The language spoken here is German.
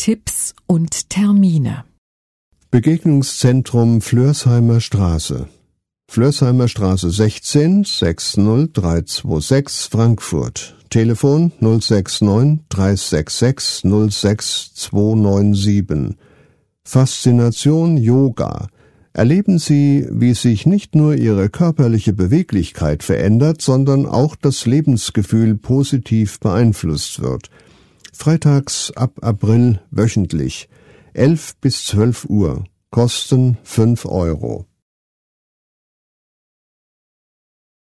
Tipps und Termine. Begegnungszentrum Flörsheimer Straße. Flörsheimer Straße 16 60326 Frankfurt. Telefon 069 366 06297. Faszination Yoga. Erleben Sie, wie sich nicht nur Ihre körperliche Beweglichkeit verändert, sondern auch das Lebensgefühl positiv beeinflusst wird. Freitags ab April wöchentlich, 11 bis 12 Uhr, Kosten 5 Euro.